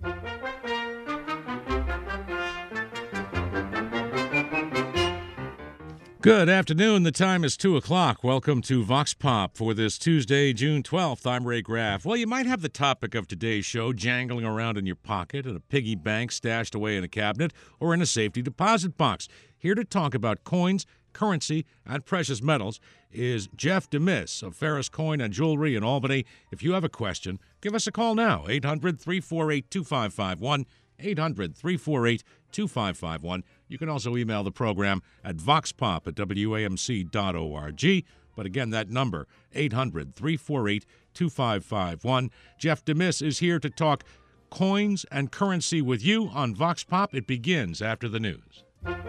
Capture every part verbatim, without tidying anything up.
Good afternoon. The time is two o'clock. Welcome to Vox Pop for this Tuesday, June twelfth. I'm Ray Graff. Well, you might have the topic of today's show jangling around in your pocket, in a piggy bank stashed away in a cabinet, or in a safety deposit box. Here to talk about coins, currency, and precious metals is Jeff DeMis of Ferris Coin and Jewelry in Albany. If you have a question, give us a call now, eight hundred, three four eight, two five five one, eight hundred, three four eight, two five five one. You can also email the program at voxpop at W A M C dot org. But again, that number, eight hundred, three four eight, two five five one. Jeff DeMis is here to talk coins and currency with you on Vox Pop. It begins after the news.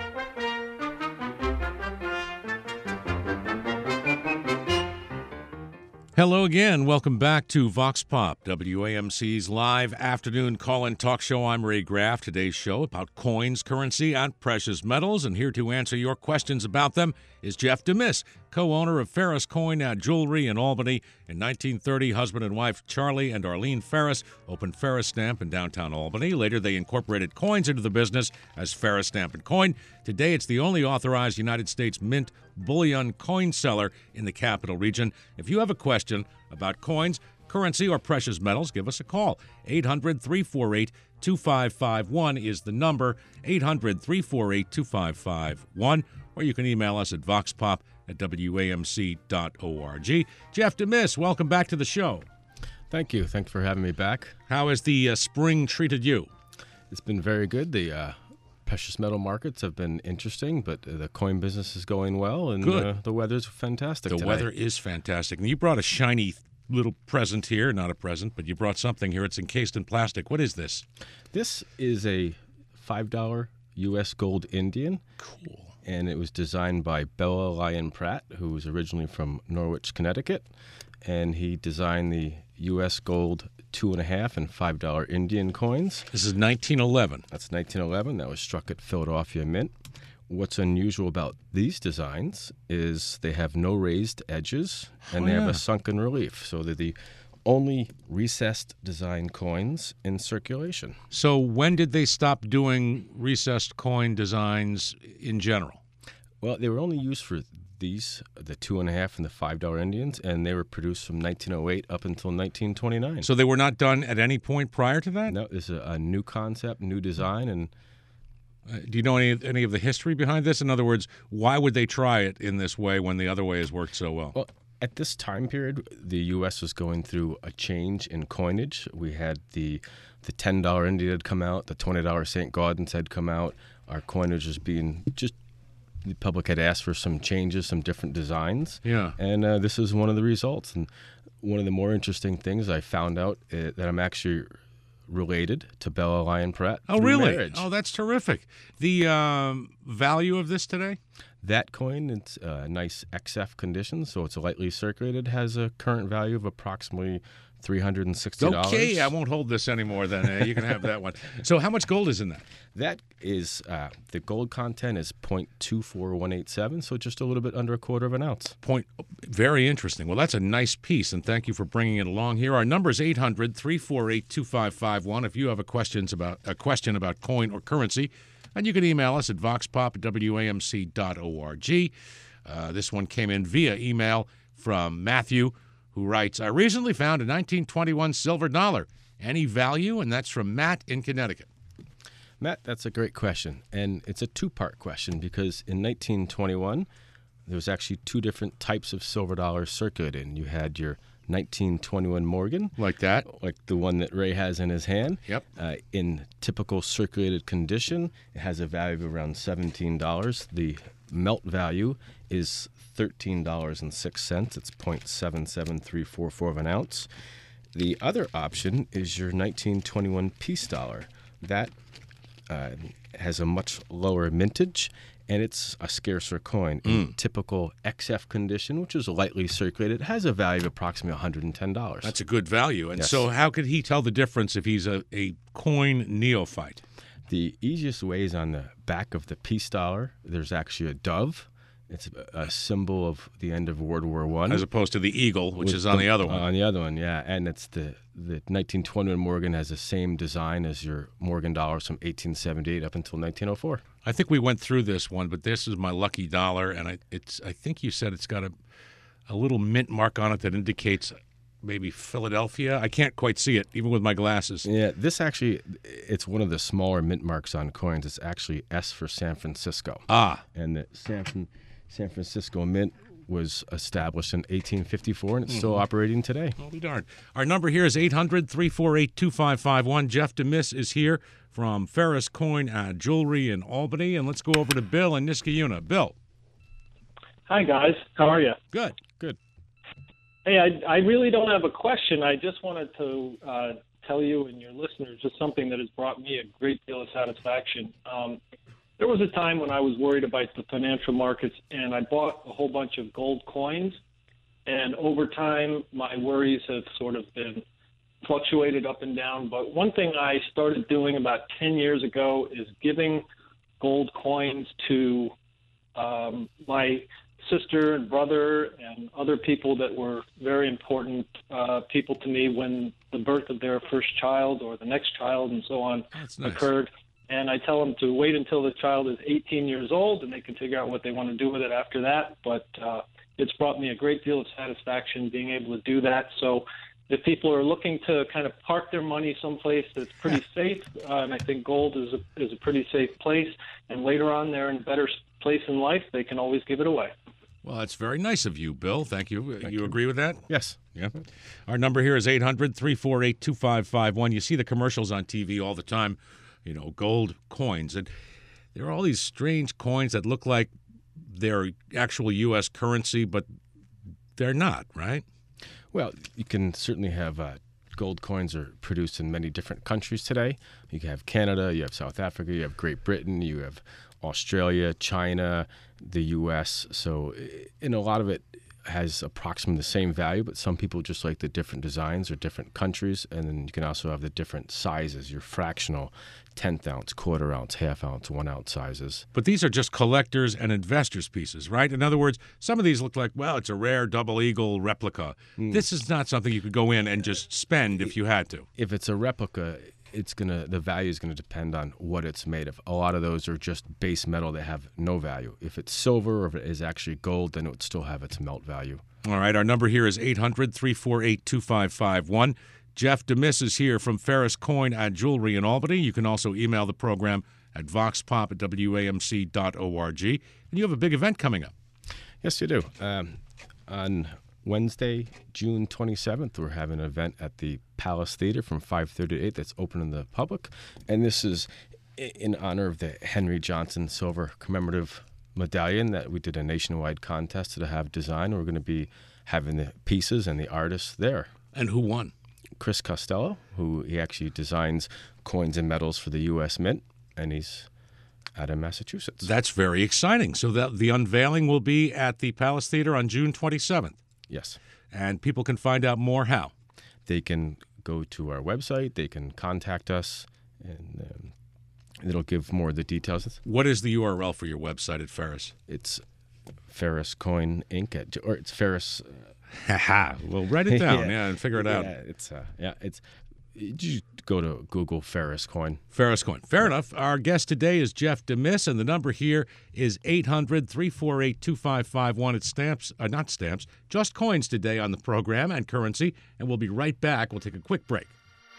Hello again. Welcome back to Vox Pop, W A M C's live afternoon call-in talk show. I'm Ray Graff. Today's show about coins, currency, and precious metals. And here to answer your questions about them is Jeff DeMis, co-owner of Ferris Coin and Jewelry in Albany. In nineteen thirty, husband and wife Charlie and Arlene Ferris opened Ferris Stamp in downtown Albany. Later, they incorporated coins into the business as Ferris Stamp and Coin. Today, it's the only authorized United States mint bullion coin seller in the capital region. If you have a question about coins, currency, or precious metals, give us a call. eight hundred, three four eight, two five five one is the number, eight hundred, three four eight, two five five one, or you can email us at voxpop at W A M C dot org. Jeff DeMis, welcome back to the show. Thank you. Thanks for having me back. How has the uh, spring treated you? It's been very good. The uh, precious metal markets have been interesting, but the coin business is going well, and uh, the weather's fantastic The today. weather is fantastic. And you brought a shiny little present here. Not a present, but you brought something here. It's encased in plastic. What is this? This is a five dollar U S gold Indian. Cool. And it was designed by Bella Lyon Pratt, who was originally from Norwich, Connecticut. And he designed the U S gold two and a half and five dollar Indian coins. This is nineteen eleven. That's nineteen eleven. That was struck at Philadelphia Mint. What's unusual about these designs is they have no raised edges, and Oh, they have yeah. a sunken relief. So they're the only recessed design coins in circulation. So when did they stop doing recessed coin designs in general? Well, they were only used for these, the two and a half and the five dollar Indians, and they were produced from nineteen oh eight up until nineteen twenty-nine. So they were not done at any point prior to that? No, it's a, a new concept, new design, and Uh, do you know any, any of the history behind this? In other words, why would they try it in this way when the other way has worked so well? well, at this time period, the U S was going through a change in coinage. We had the the ten dollar Indian had come out, the twenty dollar Saint Gaudens had come out. Our coinage was being just, the public had asked for some changes, some different designs. Yeah. And uh, this is one of the results. And one of the more interesting things I found out uh, that I'm actually related to Bella Lyon Pratt. Oh, through really? marriage. Oh, that's terrific. The um, value of this today? That coin, it's a nice X F condition, so it's lightly circulated, has a current value of approximately three hundred sixty dollars. Okay, I won't hold this anymore then. Uh, you can have that one. So how much gold is in that? That is, uh, the gold content is zero point two four one eight seven, so just a little bit under a quarter of an ounce. Point. Very interesting. Well, that's a nice piece, and thank you for bringing it along here. Our number is eight hundred, three four eight, two five five one if you have a, questions about, a question about coin or currency. And you can email us at voxpop at W A M C dot org. Uh, this one came in via email from Matthew, who writes, I recently found a nineteen twenty-one silver dollar. Any value? And that's from Matt in Connecticut. Matt, that's a great question, and it's a two-part question because in nineteen twenty-one, there was actually two different types of silver dollars circulating. You had your nineteen twenty-one Morgan. Like that? Like the one that Ray has in his hand. Yep. Uh, in typical circulated condition, it has a value of around seventeen dollars. The melt value is thirteen dollars and six cents. It's zero point seven seven three four four of an ounce. The other option is your nineteen twenty-one Peace Dollar. That uh, has a much lower mintage, and it's a scarcer coin. In typical X F condition, which is lightly circulated, has a value of approximately one hundred ten dollars. That's a good value. And Yes. so how could he tell the difference if he's a, a coin neophyte? The easiest way is on the back of the Peace Dollar. There's actually a dove, It's a, a symbol of the end of World War One, as opposed to the eagle, which With is on the, the other one. Uh, on the other one, yeah, and it's the the nineteen twenty-one Morgan has the same design as your Morgan dollars from eighteen seventy-eight up until nineteen oh four. I think we went through this one, but this is my lucky dollar, and I, it's. I think you said it's got a a little mint mark on it that indicates maybe Philadelphia. I can't quite see it, even with my glasses. Yeah, this actually, it's one of the smaller mint marks on coins. It's actually S for San Francisco. Ah. And the San, Fran- San Francisco Mint was established in eighteen fifty-four, and it's mm-hmm. still operating today. I'll be darned. Our number here is eight hundred, three four eight, two five five one. Jeff DeMis is here from Ferris Coin and Jewelry in Albany. And let's go over to Bill in Niskayuna. Bill. Hi, guys. How are you? Good. Good. Hey, I, I really don't have a question. I just wanted to uh, tell you and your listeners just something that has brought me a great deal of satisfaction. Um, there was a time when I was worried about the financial markets, and I bought a whole bunch of gold coins. And over time, my worries have sort of been fluctuated up and down. But one thing I started doing about ten years ago is giving gold coins to um, my sister and brother and other people that were very important uh, people to me when the birth of their first child or the next child and so on That's nice. occurred. And I tell them to wait until the child is eighteen years old, and they can figure out what they want to do with it after that. But uh, it's brought me a great deal of satisfaction being able to do that. So if people are looking to kind of park their money someplace that's pretty safe, uh, and I think gold is a, is a pretty safe place, and later on they're in a better place in life, they can always give it away. Well, that's very nice of you, Bill. Thank you. Thank you you. agree with that? Yes. Yeah. Our number here is eight hundred, three four eight, two five five one. You see the commercials on T V all the time, you know, gold coins. And there are all these strange coins that look like they're actual U S currency, but they're not, right? Well, you can certainly have uh, gold coins are produced in many different countries today. You have Canada, you have South Africa, you have Great Britain, you have Australia, China, the U S. So, and a lot of it has approximately the same value, but some people just like the different designs or different countries. And then you can also have the different sizes, your fractional, tenth ounce, quarter ounce, half ounce, one ounce sizes. But these are just collectors and investors' pieces, right? In other words, some of these look like, well, it's a rare double eagle replica. Mm. This is not something you could go in and just spend if you had to. If it's a replica, it's gonna the value is gonna depend on what it's made of. A lot of those are just base metal; they have no value. If it's silver or if it is actually gold, then it would still have its melt value. All right, our number here is eight hundred, three four eight, two five five one. Jeff DeMis is here from Ferris Coin and Jewelry in Albany. You can also email the program at voxpop at w a m c dot org. And you have a big event coming up. Yes, you do. Um, on Wednesday, June twenty-seventh, we're having an event at the Palace Theater from five thirty to eight that's open to the public. And this is in honor of the Henry Johnson Silver Commemorative Medallion that we did a nationwide contest to have designed. We're going to be having the pieces and the artists there. And who won? Chris Costello, who he actually designs coins and medals for the U S Mint, and he's out of Massachusetts. That's very exciting. So that the unveiling will be at the Palace Theater on June twenty-seventh. Yes. And people can find out more how? They can go to our website. They can contact us, and um, it'll give more of the details. What is the U R L for your website at Ferris? It's Ferris Coin Incorporated, or it's Ferris. Haha. Well, write it down, yeah, yeah and figure it out. Yeah, it's uh, yeah, it's. You go to Google Ferris Coin. Ferris Coin. Fair enough. Our guest today is Jeff DeMis, and the number here is eight hundred, three four eight, two five five one. It's stamps, uh, not stamps, just coins today on the program and currency, and we'll be right back. We'll take a quick break.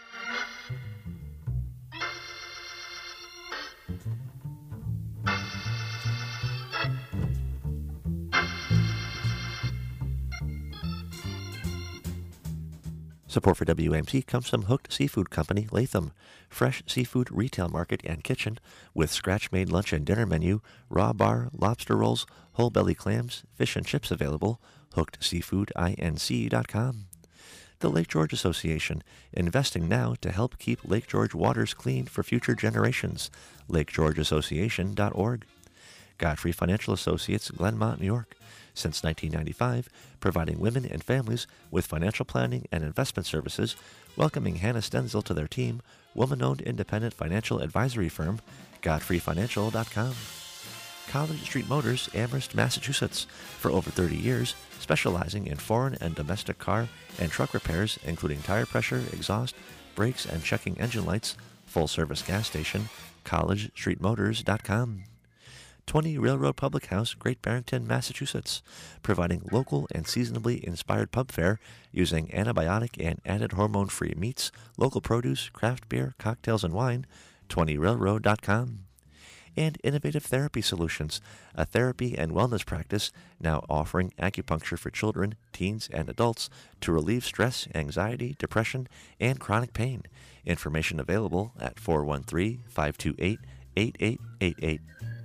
Support for W A M C comes from Hooked Seafood Company, Latham. Fresh seafood retail market and kitchen with scratch-made lunch and dinner menu, raw bar, lobster rolls, whole belly clams, fish and chips available. hooked seafood inc dot com. The Lake George Association, investing now to help keep Lake George waters clean for future generations. lake george association dot org. Godfrey Financial Associates, Glenmont, New York. Since nineteen ninety-five, providing women and families with financial planning and investment services, welcoming Hannah Stenzel to their team, woman-owned independent financial advisory firm, godfrey financial dot com. College Street Motors, Amherst, Massachusetts. For over thirty years, specializing in foreign and domestic car and truck repairs, including tire pressure, exhaust, brakes, and checking engine lights. Full-service gas station, college street motors dot com. twenty Railroad Public House, Great Barrington, Massachusetts, providing local and seasonably inspired pub fare using antibiotic and added hormone-free meats, local produce, craft beer, cocktails, and wine. twenty railroad dot com. And Innovative Therapy Solutions, a therapy and wellness practice now offering acupuncture for children, teens, and adults to relieve stress, anxiety, depression, and chronic pain. Information available at four one three, five two eight, eight eight eight eight.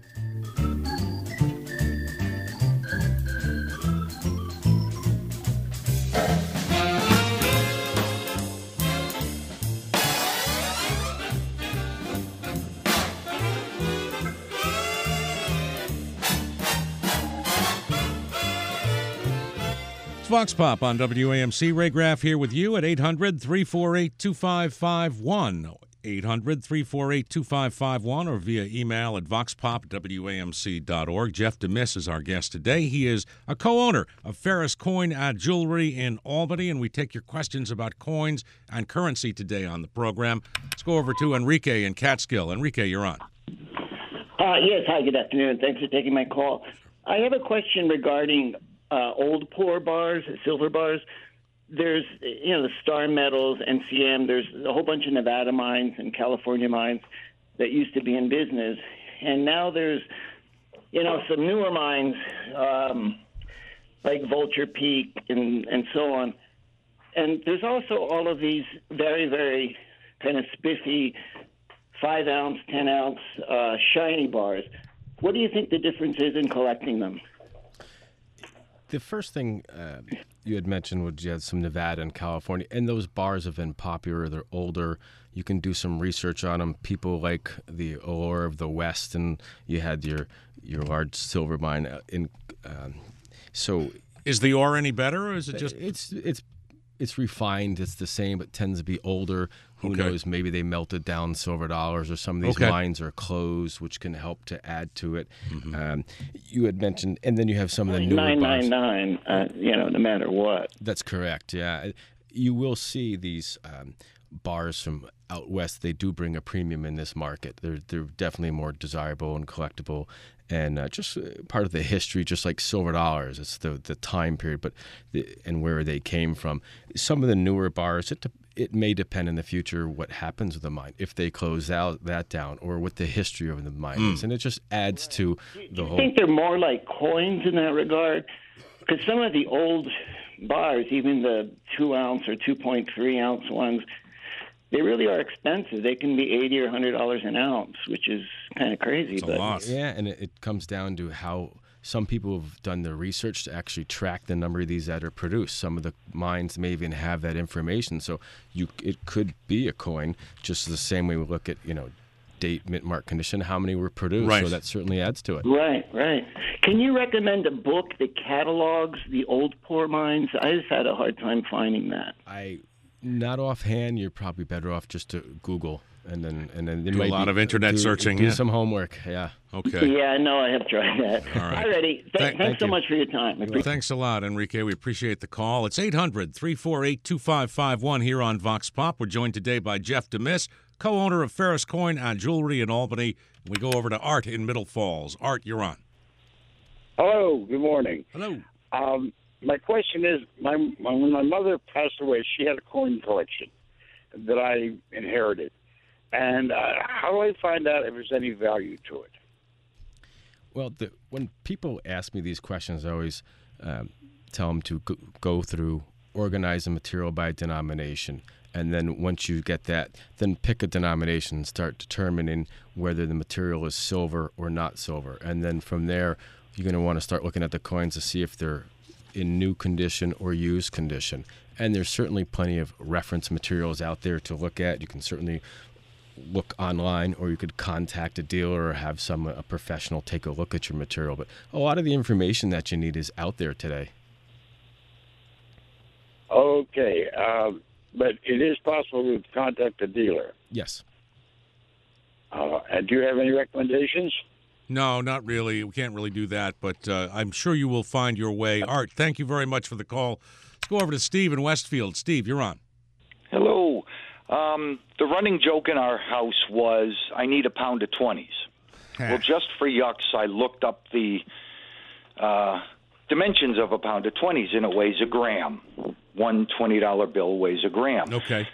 It's Vox Pop on W A M C. Ray Graff here with you at eight hundred, three four eight, two five five one. eight hundred, three four eight, two five five one or via email at voxpop at W A M C dot org. Jeff DeMiss is our guest today. He is a co-owner of Ferris Coin and Jewelry in Albany, and we take your questions about coins and currency today on the program. Let's go over to Enrique in Catskill. Enrique, you're on. Uh, yes, hi, good afternoon. Thanks for taking my call. I have a question regarding uh, old pour bars, silver bars. There's, you know, the Star Metals, N C M, there's a whole bunch of Nevada mines and California mines that used to be in business. And now there's, you know, some newer mines um, like Vulture Peak and, and so on. And there's also all of these very, very kind of spiffy five ounce, ten ounce uh, shiny bars. What do you think the difference is in collecting them? The first thing uh, you had mentioned was you had some Nevada and California, and those bars have been popular. They're older. You can do some research on them. People like the Allure of the West, and you had your your large silver mine. In um, so, is the ore any better, or is it just? It's it's it's refined. It's the same, but tends to be older. Who Okay. knows? Maybe they melted down silver dollars, or some of these Okay. mines are closed, which can help to add to it. Mm-hmm. Um, you had mentioned, and then you have some of the newer nine bars. nine nine, uh, you know, no matter what. That's correct, yeah. You will see these um, bars from out west. They do bring a premium in this market. They're, they're definitely more desirable and collectible, and uh, just uh, part of the history, just like silver dollars. It's the, the time period but the, and where they came from. Some of the newer bars, it, it may depend in the future what happens with the mine, if they close out that down, or what the history of the mine Mm. is. And it just adds to the I whole... think they're more like coins in that regard, because some of the old bars, even the two ounce or two point three ounce ones, they really are expensive. They can be eighty or hundred dollars an ounce, which is kind of crazy. It's a but lot. Yeah, and it, it comes down to how some people have done the research to actually track the number of these that are produced. Some of the mines may even have that information, so you it could be a coin, just the same way we look at, you know, date, mint, mark, condition, how many were produced. Right. So that certainly adds to it. Right, right. Can you recommend a book that catalogs the old poor mines? I just had a hard time finding that. I, not offhand, you're probably better off just to Google. And then, and then there Do a might lot be- of internet do- searching, Do yeah. some homework, yeah. Okay. Yeah, I know I have tried that. All right. Alrighty. Th- Thank- thanks thank so you. much for your time. I Well, thanks a lot, Enrique. We appreciate the call. It's eight hundred, three four eight, two five five one here on Vox Pop. We're joined today by Jeff DeMiss, co-owner of Ferris Coin and Jewelry in Albany. We go over to Art in Middle Falls. Art, you're on. Hello, good morning. Hello. Um, my question is, my, my when my mother passed away, she had a coin collection that I inherited. And uh, how do I find out if there's any value to it? Well, the, when people ask me these questions, I always um, tell them to go, go through, organize the material by denomination. And then once you get that, then pick a denomination and start determining whether the material is silver or not silver. And then from there, you're going to want to start looking at the coins to see if they're in new condition or used condition. And there's certainly plenty of reference materials out there to look at. You can certainly look online, or you could contact a dealer or have some a professional take a look at your material. But a lot of the information that you need is out there today. Okay, um, but it is possible to contact a dealer. Yes. Uh, and do you have any recommendations? No, not really. We can't really do that, but uh, I'm sure you will find your way. Art, thank you very much for the call. Let's go over to Steve in Westfield. Steve, you're on. Hello. Um, the running joke in our house was, I need a pound of twenties. Well, just for yucks, I looked up the uh, dimensions of a pound of twenties, and it weighs a gram. One twenty dollar bill weighs a gram. Okay.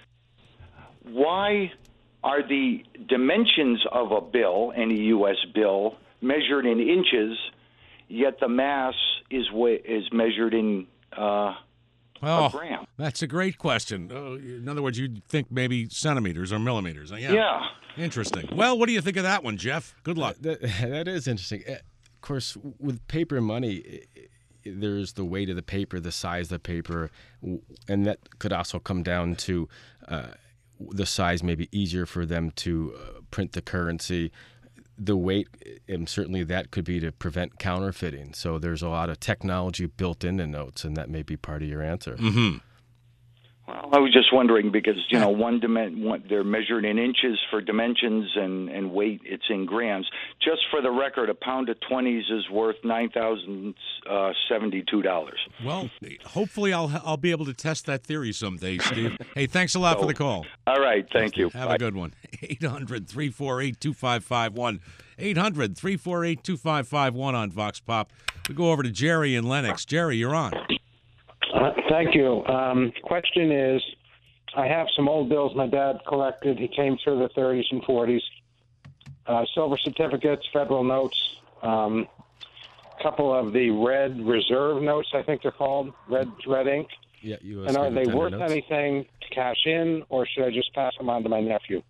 Why are the dimensions of a bill, any U S bill, measured in inches, yet the mass is wa- is measured in uh, oh, a gram? That's a great question. Uh, in other words, you'd think maybe centimeters or millimeters. Uh, Yeah. Yeah. Interesting. Well, what do you think of that one, Jeff? Good luck. That, that is interesting. Uh, Of course, with paper money, i- i- there's the weight of the paper, the size of the paper, w- and that could also come down to uh, the size may be easier for them to uh, print the currency. The weight, and certainly that could be to prevent counterfeiting. So there's a lot of technology built into notes, and that may be part of your answer. Mm-hmm. Well, I was just wondering because, you know, one, dimen- one they're measured in inches for dimensions and, and weight, it's in grams. Just for the record, a pound of twenties is worth nine thousand seventy-two dollars. Well, hopefully I'll I'll be able to test that theory someday, Steve. Hey, thanks a lot So- for the call. All right, thank you. Have Bye. a good one. eight hundred, three four eight, two five five one. eight hundred, three four eight, two five five one on Vox Pop. We go over to Jerry in Lenox. Jerry, you're on. Uh, thank you. Um, question is, I have some old bills my dad collected. He came through the thirties and forties. Uh, silver certificates, federal notes, um, a couple of the red reserve notes, I think they're called, red red ink. Yeah, U S And are they tender worth notes. anything to cash in, or should I just pass them on to my nephew?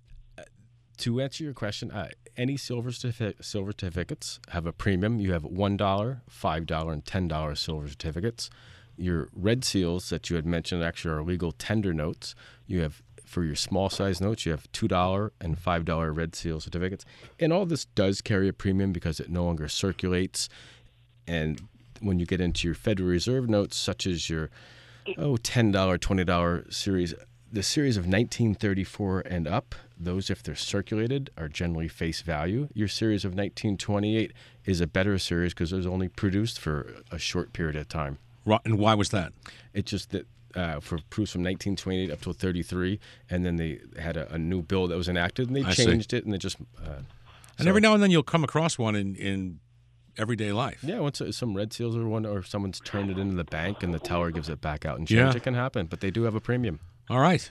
To answer your question, uh, any silver certifi- silver certificates have a premium. You have one dollar, five dollars, and ten dollars silver certificates. Your red seals that you had mentioned actually are legal tender notes. You have, for your small size notes, you have two dollars and five dollars red seal certificates. And all this does carry a premium because it no longer circulates. And when you get into your Federal Reserve notes, such as your oh ten dollars, twenty dollars series, the series of nineteen thirty-four and up, those, if they're circulated, are generally face value. Your series of nineteen twenty-eight is a better series because it was only produced for a short period of time. Right, and why was that? It's just that uh, for proofs from nineteen twenty-eight up till thirty-three, and then they had a, a new bill that was enacted, and they I see. changed it, and they just... Uh, And so- every now and then you'll come across one in, in everyday life. Yeah, once uh, some red seals or one, or someone's turned it into the bank and the teller gives it back out and change, Yeah. it can happen, but they do have a premium. All right.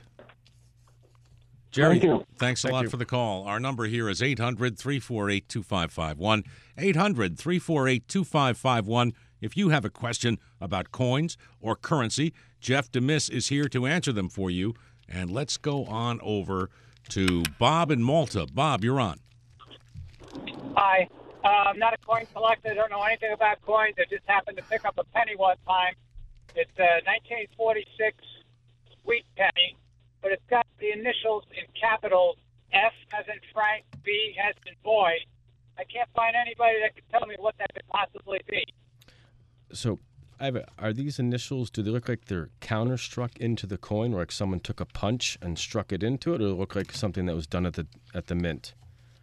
Jerry, Thank you. thanks a Thank lot you. for the call. Our number here is eight hundred, three four eight, two five five one. eight hundred, three four eight, two five five one. If you have a question about coins or currency, Jeff DeMiss is here to answer them for you. And let's go on over to Bob in Malta. Bob, you're on. Hi. Uh, I'm not a coin collector. I don't know anything about coins. I just happened to pick up a penny one time. It's a nineteen forty-six sweet penny, but it's got the initials in capitals, F as in Frank, B as in boy. I can't find anybody that can tell me what that could possibly be. So, I have a, are these initials, do they look like they're counter-struck into the coin, or like someone took a punch and struck it into it, or do they look like something that was done at the at the mint?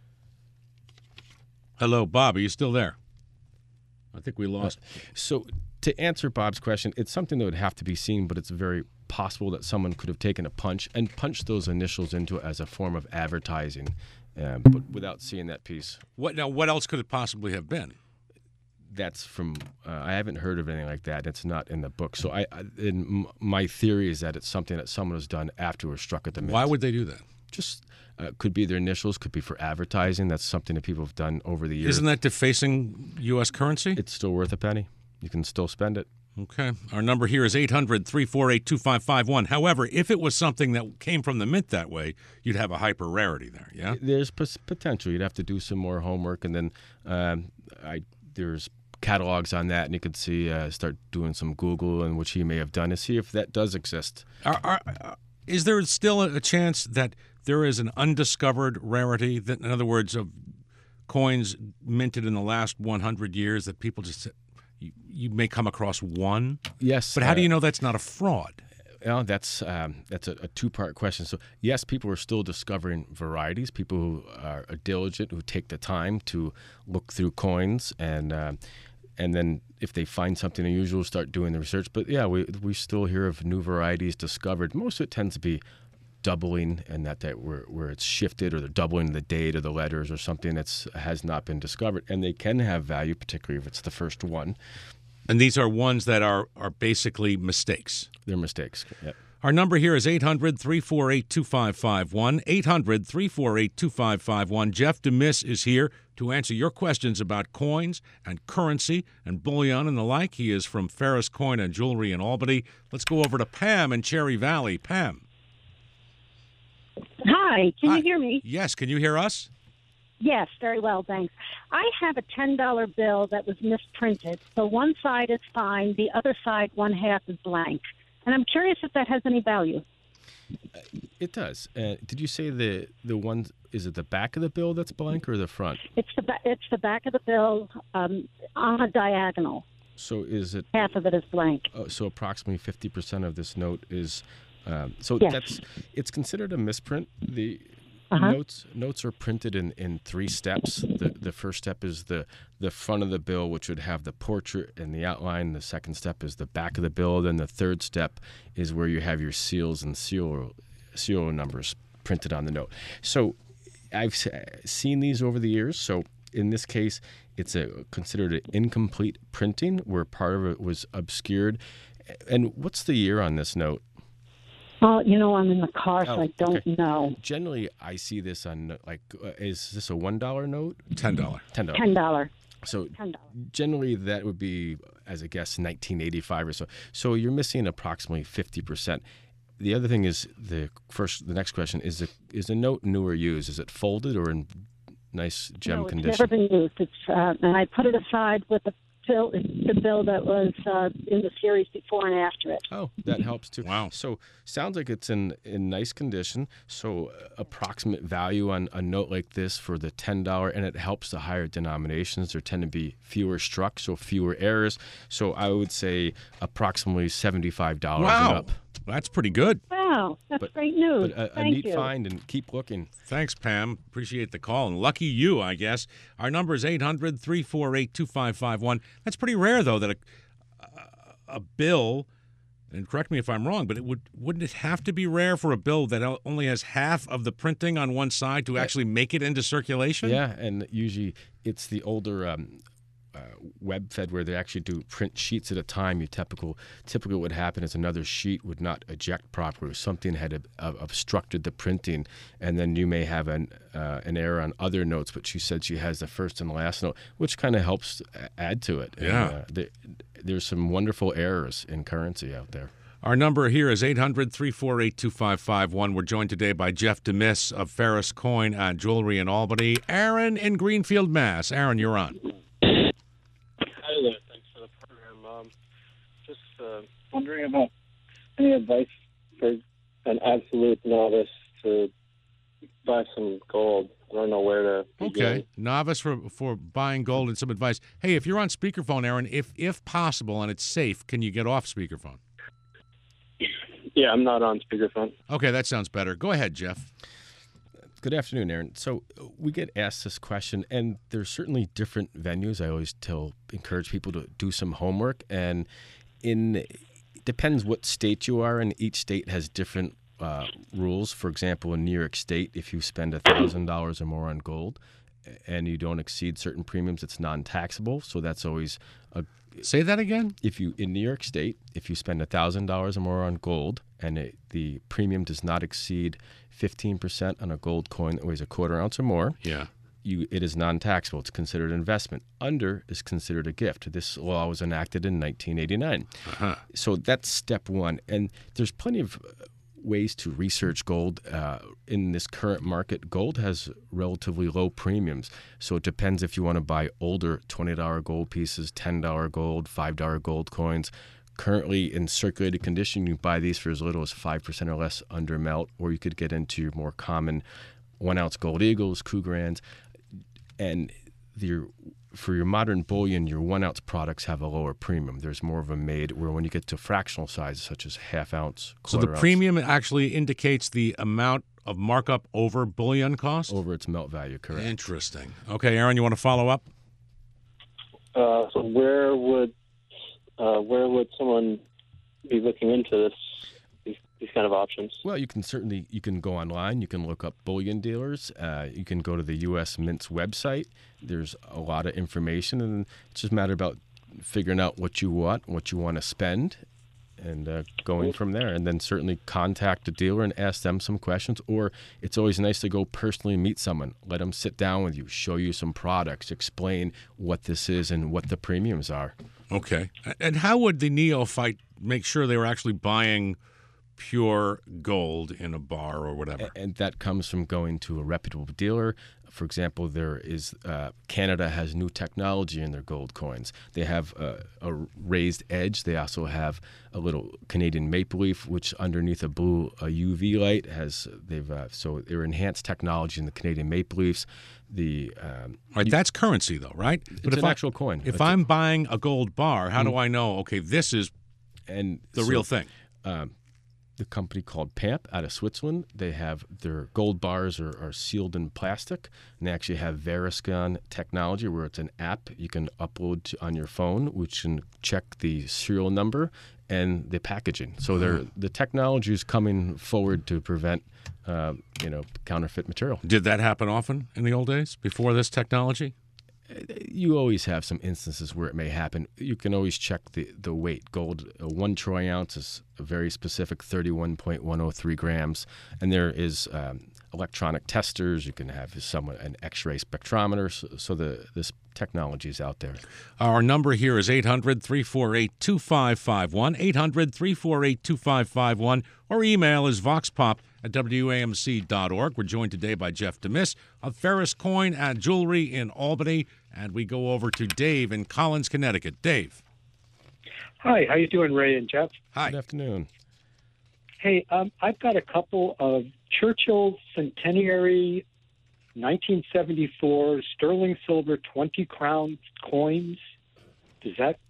Hello, Bob. Are you still there? I think we lost. So, to answer Bob's question, it's something that would have to be seen, but it's very possible that someone could have taken a punch and punched those initials into it as a form of advertising, um, but without seeing that piece. What now? What else could it possibly have been? That's from uh, I haven't heard of anything like that. It's not in the book. So I, I in, m- my theory is that it's something that someone has done after it was struck at the mint. Why would they do that? Just uh, could be their initials, could be for advertising. That's something that people have done over the years. Isn't that defacing U S currency? It's still worth a penny. You can still spend it. Okay. Our number here is eight hundred, three four eight, two five five one. However, if it was something that came from the mint that way, you'd have a hyper rarity there, yeah? There's p- potential. You'd have to do some more homework, and then um, I there's catalogs on that, and you could see uh, start doing some Google, and which he may have done to see if that does exist. Are, are, uh, is there still a, a chance that there is an undiscovered rarity, that, in other words, of coins minted in the last one hundred years that people just, you, you may come across one? Yes, But how do uh, you know that's not a fraud? Well, that's um, that's a, a two-part question. So, yes, people are still discovering varieties. People who are diligent, who take the time to look through coins, and uh, and then if they find something unusual, start doing the research. But yeah, we we still hear of new varieties discovered. Most of it tends to be doubling, and that, that where, where it's shifted, or they're doubling the date or the letters or something that's has not been discovered, and they can have value, particularly if it's the first one. And these are ones that are, are basically mistakes. They're mistakes. Yep. Our number here is eight hundred, three four eight, two five five one, eight hundred, three four eight, two five five one. Jeff DeMiss is here to answer your questions about coins and currency and bullion and the like. He is from Ferris Coin and Jewelry in Albany. Let's go over to Pam in Cherry Valley. Pam. Hi, can Hi. you hear me? Yes, can you hear us? Yes, very well, thanks. I have a ten dollar bill that was misprinted. So one side is fine, the other side, one half is blank. And I'm curious if that has any value. Uh, it does. Uh, did you say the the one, is it the back of the bill that's blank or the front? It's the, ba- it's the back of the bill um, on a diagonal. So is it... Half of it is blank. Uh, so approximately fifty percent of this note is... Um, so Yes. that's it's considered a misprint. The Uh-huh. notes notes are printed in, in three steps. The the first step is the, the front of the bill, which would have the portrait and the outline. The second step is the back of the bill. Then the third step is where you have your seals and serial serial numbers printed on the note. So I've seen these over the years. So in this case, it's a considered an incomplete printing where part of it was obscured. And what's the year on this note? Oh, you know, I'm in the car, so Oh, I don't okay. know. Generally, I see this on, like, uh, is this a one dollar note? ten dollars. ten dollars. ten dollars. So ten dollars. generally, that would be, as a guess, nineteen eighty-five or so. So you're missing approximately fifty percent. The other thing is, the first, the next question, is the, is the note new or used? Is it folded or in nice gem no, it's condition? never been used. It's, uh, and I put it aside with the bill, the bill that was uh, in the series before and after it. Oh, that helps too. Wow. So sounds like it's in, in nice condition. So uh, approximate value on a note like this for the ten dollars, and it helps the higher denominations. There tend to be fewer struck, so fewer errors. So I would say approximately seventy-five dollars Wow. and up. That's pretty good. Wow, that's But- great news. But a, a Thank neat you. find, and keep looking. Thanks, Pam. Appreciate the call. And lucky you, I guess. Our number is eight hundred, three four eight, two five five one. That's pretty rare, though, that a, a, a bill, and correct me if I'm wrong, but it would, wouldn't it have to be rare for a bill that o- only has half of the printing on one side to actually make it into circulation? Yeah, and usually it's the older um, uh, web fed where they actually do print sheets at a time. You typical typically what would happen is another sheet would not eject properly. Something had uh, obstructed the printing, and then you may have an uh, an error on other notes. But she said she has the first and last note, which kind of helps add to it. Yeah. And, uh, there, there's some wonderful errors in currency out there. Our number here is eight hundred, three four eight, two five five one. We're joined today by Jeff DeMiss of Ferris Coin and Jewelry in Albany. Aaron in Greenfield, Mass. Aaron, you're on. Hi there. Thanks for the program. Um, just uh, wondering about any advice for an absolute novice to buy some gold. I don't know where to begin. Okay, novice for for buying gold and some advice. Hey, if you're on speakerphone, Aaron, if if possible and it's safe, can you get off speakerphone? Yeah, I'm not on speakerphone. Okay, that sounds better. Go ahead, Jeff. Good afternoon, Aaron. So uh, we get asked this question, and there's certainly different venues. I always tell, encourage people to do some homework, and in it depends what state you are in. Each state has different uh, rules. For example, in New York State, if you spend a thousand dollars or more on gold, and you don't exceed certain premiums, it's non-taxable. So that's always a Say that again? If you in New York State, if you spend a thousand dollars or more on gold, and it, the premium does not exceed fifteen percent on a gold coin that weighs a quarter ounce or more, Yeah. you it is non-taxable. It's considered an investment. Under is considered a gift. This law was enacted in nineteen eighty-nine. Uh-huh. So that's step one. And there's plenty of ways to research gold. Uh, in this current market, gold has relatively low premiums. So it depends if you want to buy older twenty dollar gold pieces, ten dollar gold, five dollar gold coins. Currently in circulated condition, you can buy these for as little as five percent or less under melt, or you could get into your more common one ounce gold eagles, Cougarans. And the for your modern bullion, your one-ounce products have a lower premium. There's more of a made, where when you get to fractional sizes, such as half-ounce, So the quarter-ounce, premium actually indicates the amount of markup over bullion cost? over its melt value, correct. Interesting. Okay, Aaron, you want to follow up? Uh, so where would uh, where would someone be looking into this these, these kind of options? Well, you can certainly you can go online. You can look up bullion dealers. Uh, you can go to the U S Mint's website. There's a lot of information, and it's just a matter about figuring out what you want, what you want to spend, and uh, going from there. And then certainly contact a dealer and ask them some questions. Or it's always nice to go personally meet someone. Let them sit down with you, show you some products, explain what this is and what the premiums are. Okay. And how would the neophyte make sure they were actually buying pure gold in a bar or whatever? And that comes from going to a reputable dealer. For example, there is uh, Canada has new technology in their gold coins. They have uh, a raised edge. They also have a little Canadian maple leaf, which underneath a blue a U V light has. They've uh, so they're enhanced technology in the Canadian maple leafs. The um, All right, that's currency though, right? It's But if an I- actual coin. If It's a- I'm buying a gold bar, how do Mm. I know? Okay, this is and the so, real thing. Um, the company called P A M P out of Switzerland, they have their gold bars are, are sealed in plastic, and they actually have Veriscan technology where it's an app you can upload to, on your phone, which can check the serial number and the packaging. So they're, the technology is coming forward to prevent, uh, you know, counterfeit material. Did that happen often in the old days before this technology? You always have some instances where it may happen. You can always check the, the weight. Gold, uh, one troy ounce is a very specific thirty-one point one oh three grams. And there is um, electronic testers. You can have someone an X-ray spectrometer. So, so the this technology is out there. Our number here is eight hundred, three four eight, two five five one, eight hundred, three four eight, two five five one. Our email is voxpop at W A M C dot org. We're joined today by Jeff Demis of Ferris Coin and Jewelry in Albany. And we go over to Dave in Collins, Connecticut. Dave. Hi, how you doing, Ray and Jeff? Hi. Good afternoon. Hey, um, I've got a couple of Churchill Centenary nineteen seventy-four sterling silver twenty crown coins. Does that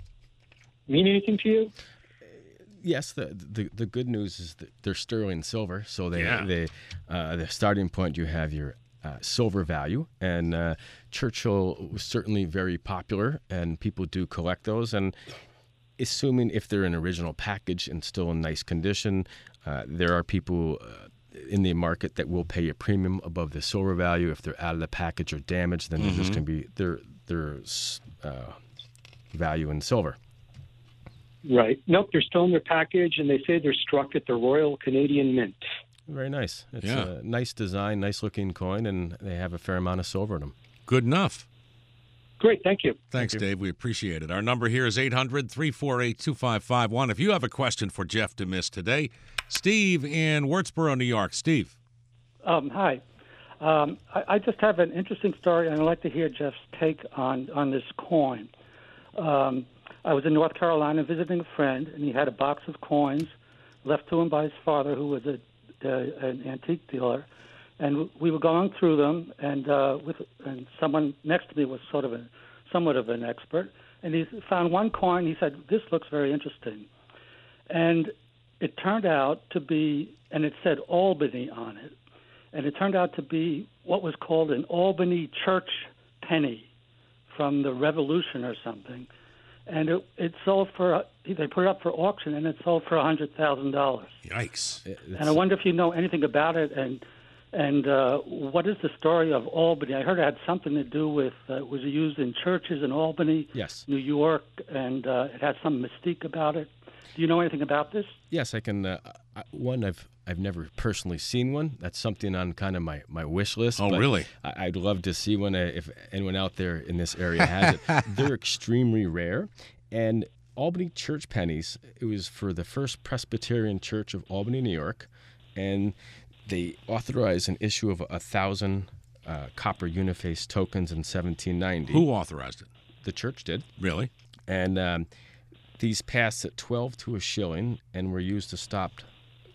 mean anything to you? Yes, the, the the good news is that they're sterling silver, so they Yeah. they uh, the starting point you have your uh, silver value, and uh, Churchill was certainly very popular, and people do collect those. And assuming if they're in original package and still in nice condition, uh, there are people uh, in the market that will pay a premium above the silver value. If they're out of the package or damaged, then Mhm. there's going to be their their uh, value in silver. Right. Nope, they're still in their package, and they say they're struck at the Royal Canadian Mint. Very nice. It's Yeah. a nice design, nice looking coin, and they have a fair amount of silver in them. Good enough. Great, thank you. Thanks, Thank you. Dave. We appreciate it. Our number here is eight hundred, three four eight, two five five one. If you have a question for Jeff Demis today, Steve in Wurtsboro, New York. Steve. Um, hi. Um, I, I just have an interesting story, and I'd like to hear Jeff's take on, on this coin. Um, I was in North Carolina visiting a friend, and he had a box of coins left to him by his father, who was a, uh, an antique dealer. And we were going through them, and uh, with and someone next to me was sort of a, somewhat of an expert, and he found one coin. He said, "This looks very interesting," and it turned out to be, and it said Albany on it, and it turned out to be what was called an Albany church penny from the Revolution or something, and it, it sold for. They put it up for auction, and it sold for a hundred thousand dollars. Yikes! And I wonder if you know anything about it, and. And uh, what is the story of Albany? I heard it had something to do with, uh, was it used in churches in Albany, Yes. New York, and uh, it has some mystique about it. Do you know anything about this? Yes, I can. Uh, I- one, I've I've never personally seen one. That's something on kind of my, my wish list. Oh, but really? I, I'd love to see one uh, if anyone out there in this area has it. They're extremely rare. And Albany church pennies, it was for the First Presbyterian Church of Albany, New York. And they authorized an issue of a thousand uh, copper uniface tokens in seventeen ninety. Who authorized it? The church did. Really? And um, these passed at twelve to a shilling and were used to stop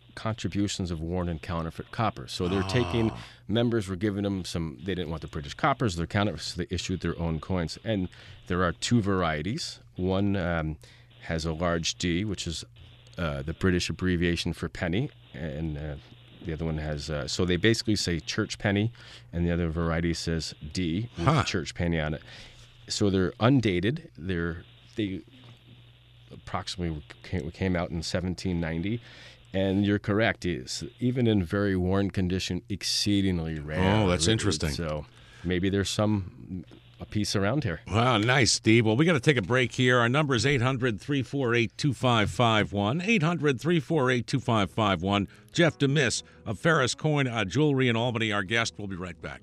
contributions of worn and counterfeit copper. So they're taking, members were giving them some, they didn't want the British coppers, they're counterfeit, so they issued their own coins. And there are two varieties. One um, has a large D, which is uh, the British abbreviation for penny, and uh, the other one has, uh, so they basically say church penny, and the other variety says D with Huh. church penny on it. So they're undated. They're, they approximately came, came out in seventeen ninety. And you're correct. It's, even in very worn condition, exceedingly rare. Oh, that's Really. interesting. So maybe there's some a piece around here. Wow, nice, Steve. Well, we got to take a break here. Our number is eight hundred, three four eight, two five five one. eight hundred, three four eight, two five five one. Jeff DeMiss of Ferris Coin uh, Jewelry in Albany, our guest. We'll be right back.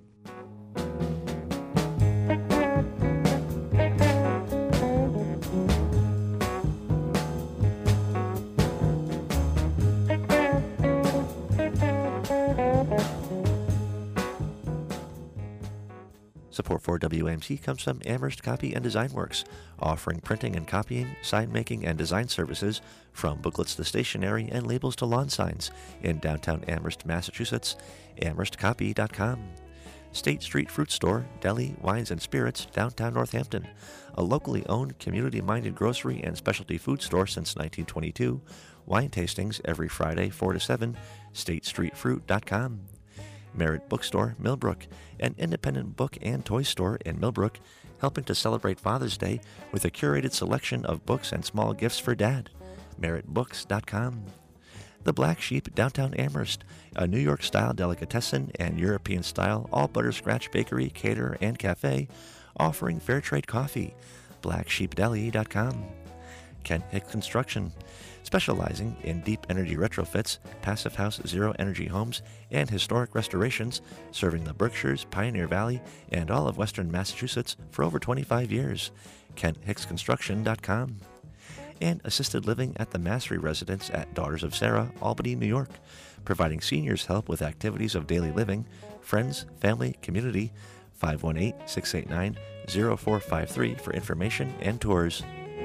Support for W A M C comes from Amherst Copy and Design Works, offering printing and copying, sign making, and design services from booklets to stationery and labels to lawn signs in downtown Amherst, Massachusetts. amherst copy dot com. State Street Fruit Store, Deli, Wines and Spirits, downtown Northampton. A locally owned, community-minded grocery and specialty food store since nineteen twenty-two. Wine tastings every Friday, four to seven. state street fruit dot com. Merritt Bookstore, Millbrook, an independent book and toy store in Millbrook, helping to celebrate Father's Day with a curated selection of books and small gifts for Dad. merritt books dot com. The Black Sheep, downtown Amherst, a New York-style delicatessen and European-style all-butterscratch bakery, caterer, and cafe, offering fair trade coffee. black sheep deli dot com. Kent Hicks Construction, specializing in deep energy retrofits, passive house zero energy homes, and historic restorations, serving the Berkshires, Pioneer Valley, and all of western Massachusetts for over twenty-five years. kent hicks construction dot com. And assisted living at the Mastery Residence at Daughters of Sarah, Albany, New York, providing seniors help with activities of daily living, friends, family, community. five one eight, six eight nine, zero four five three for information and tours.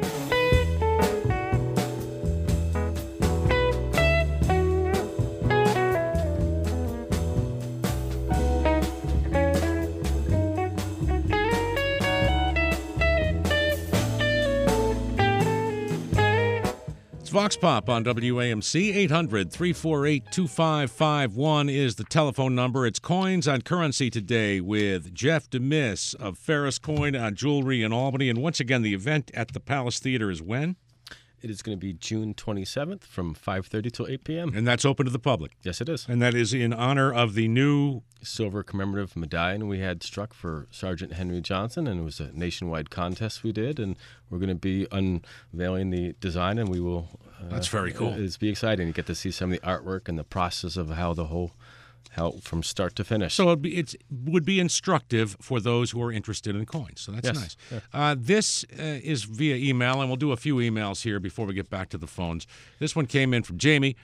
Vox Pop on W A M C. Eight hundred, three four eight, two five five one is the telephone number. It's Coins on Currency today with Jeff DeMiss of Ferris Coin uh, Jewelry in Albany. And once again, the event at the Palace Theater is when? It is going to be June twenty-seventh from five thirty till eight p.m. And that's open to the public? Yes, it is. And that is in honor of the new silver commemorative medallion we had struck for Sergeant Henry Johnson, and it was a nationwide contest we did, and we're going to be unveiling the design, and we will... Uh, That's very cool. It's be exciting. You get to see some of the artwork and the process of how the whole... how from start to finish. So it'd be, it's would be instructive for those who are interested in coins. So that's Yes. nice. Yeah. Uh, this uh, is via email, and we'll do a few emails here before we get back to the phones. This one came in from Jamie,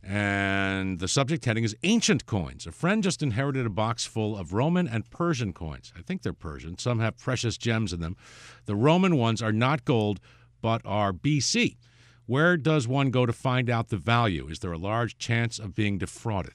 and the subject heading is Ancient Coins. A friend just inherited a box full of Roman and Persian coins. I think they're Persian. Some have precious gems in them. The Roman ones are not gold, but are B C. Where does one go to find out the value? Is there a large chance of being defrauded?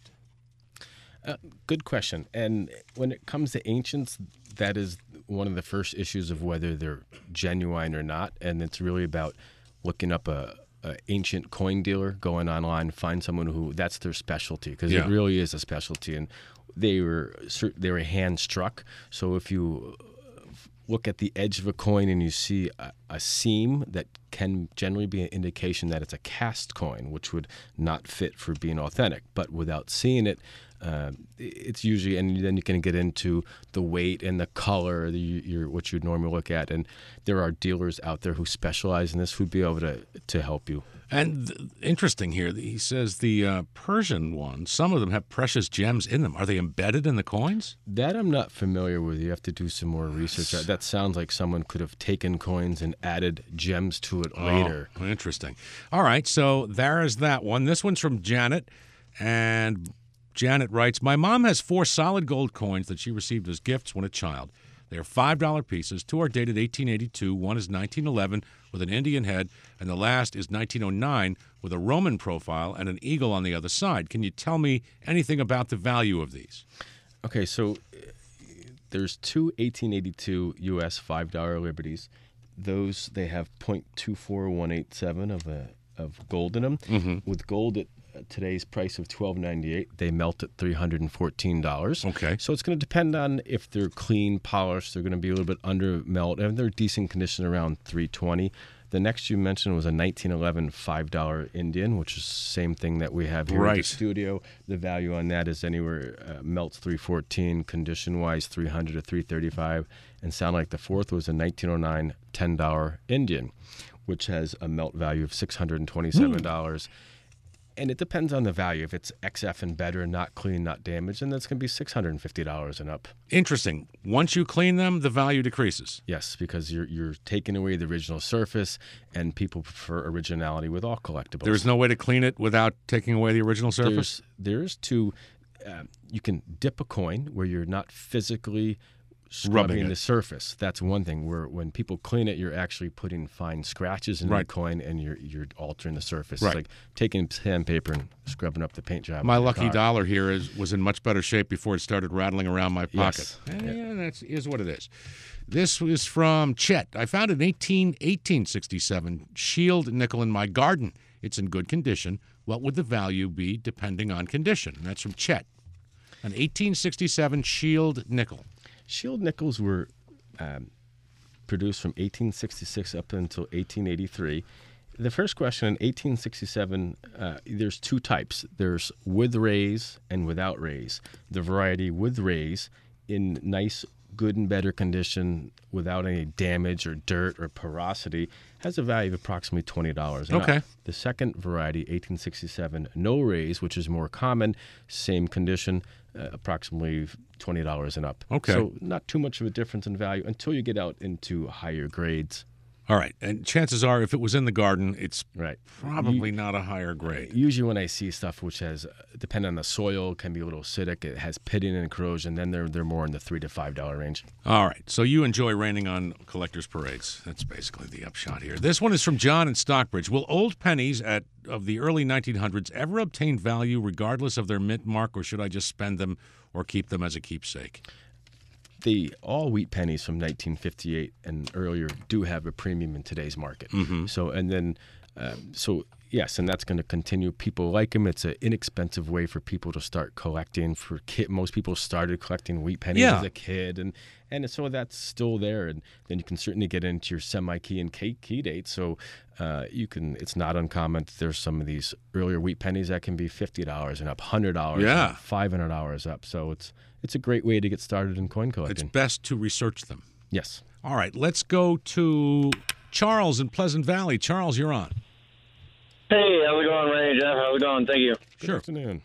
Uh, good question. And when it comes to ancients, that is one of the first issues of whether they're genuine or not. And it's really about looking up a, a ancient coin dealer, going online, find someone who that's their specialty, because Yeah. it really is a specialty. And they were they were hand struck. So if you look at the edge of a coin and you see a, a seam, that can generally be an indication that it's a cast coin, which would not fit for being authentic. But without seeing it, uh, it's usually, and then you can get into the weight and the color, the, your, what you'd normally look at. And there are dealers out there who specialize in this who'd be able to, to help you. And th- interesting here, he says the uh, Persian ones, some of them have precious gems in them. Are they embedded in the coins? That I'm not familiar with. You have to do some more research. That sounds like someone could have taken coins and added gems to it later. Oh, interesting. All right, so there is that one. This one's from Janet, and Janet writes, my mom has four solid gold coins that she received as gifts when a child. They are five dollar pieces. Two are dated eighteen eighty-two. One is nineteen eleven with an Indian head, and the last is nineteen oh nine with a Roman profile and an eagle on the other side. Can you tell me anything about the value of these? Okay, so there's two eighteen eighty-two U S five dollar Liberties. Those, they have point two four one eight seven of a of gold in them. Mm-hmm. With gold at today's price of twelve ninety-eight, they melt at three hundred fourteen dollars. Okay. So it's going to depend on if they're clean, polished. They're going to be a little bit under melt, and they're decent condition around three twenty. The next you mentioned was a nineteen eleven five dollar Indian, which is the same thing that we have here Right. at the studio. The value on that is anywhere, uh, melts three fourteen, condition-wise three hundred to three thirty-five, and sound like the fourth was a nineteen oh nine ten dollar Indian, which has a melt value of six hundred twenty-seven dollars. And it depends on the value. If it's X F and better, not clean, not damaged, then that's going to be six hundred fifty dollars and up. Interesting. Once you clean them, the value decreases. Yes, because you're you're taking away the original surface, and people prefer originality with all collectibles. There's no way to clean it without taking away the original surface? There's, there's two. Uh, you can dip a coin where you're not physically Rubbing scrubbing it. the surface. That's one thing. Where when people clean it, you're actually putting fine scratches in Right. the coin, and you're you're altering the surface. Right. It's like taking sandpaper and scrubbing up the paint job. My on your lucky car. dollar here is was in much better shape before it started rattling around my pocket. Yes. Eh, yeah, that's is what it is. This was from Chet. I found an eighteen eighteen sixty-seven Shield nickel in my garden. It's in good condition. What would the value be depending on condition? And that's from Chet. An eighteen sixty-seven Shield nickel. Shield nickels were um, produced from eighteen sixty-six up until eighteen eighty-three. The first question in eighteen sixty-seven, uh, there's two types. There's with rays and without rays. The variety with rays in nice, good and better condition without any damage or dirt or porosity has a value of approximately twenty dollars. and Okay. up. The second variety, eighteen sixty-seven no rays, which is more common, same condition, uh, approximately twenty dollars and up. Okay. So not too much of a difference in value until you get out into higher grades. All right. And chances are, if it was in the garden, it's Right. probably not a higher grade. Usually when I see stuff which has, uh, depending on the soil, can be a little acidic, it has pitting and corrosion, then they're they're more in the three to five dollar range. All right. So you enjoy raining on collectors' parades. That's basically the upshot here. This one is from John in Stockbridge. Will old pennies at of the early nineteen hundreds ever obtain value regardless of their mint mark, or should I just spend them or keep them as a keepsake? The all wheat pennies from nineteen fifty-eight and earlier do have a premium in today's market. Mhm. So and then, um, so yes, and that's going to continue. People like them. It's an inexpensive way for people to start collecting. For kid, most people started collecting wheat pennies Yeah. as a kid, and and so that's still there. And then you can certainly get into your semi-key and key, key dates. So uh, you can. It's not uncommon. There's some of these earlier wheat pennies that can be fifty dollars and up, hundred dollars, Yeah. five hundred dollars up. So it's it's a great way to get started in coin It's collecting. best to research them. Yes. All right. Let's go to Charles in Pleasant Valley. Charles, you're on. Hey, how's it going, Ray? Jeff, how's it going? Thank you. Good afternoon.